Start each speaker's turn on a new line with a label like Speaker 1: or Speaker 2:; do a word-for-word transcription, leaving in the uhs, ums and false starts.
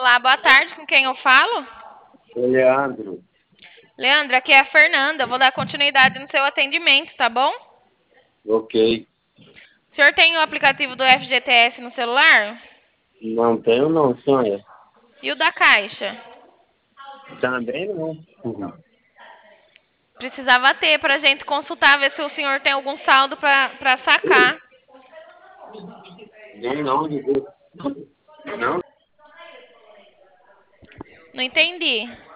Speaker 1: Olá, boa tarde. Com quem eu falo?
Speaker 2: Oi, Leandro.
Speaker 1: Leandro, aqui é a Fernanda. Eu vou dar continuidade no seu atendimento, tá bom?
Speaker 2: Ok.
Speaker 1: O senhor tem o aplicativo do F G T S no celular?
Speaker 2: Não tenho não, senhora.
Speaker 1: E o da Caixa?
Speaker 2: Também não. Uhum.
Speaker 1: Precisava ter para a gente consultar, ver se o senhor tem algum saldo para sacar.
Speaker 2: Nem não, Deus. Não,
Speaker 1: Não entendi.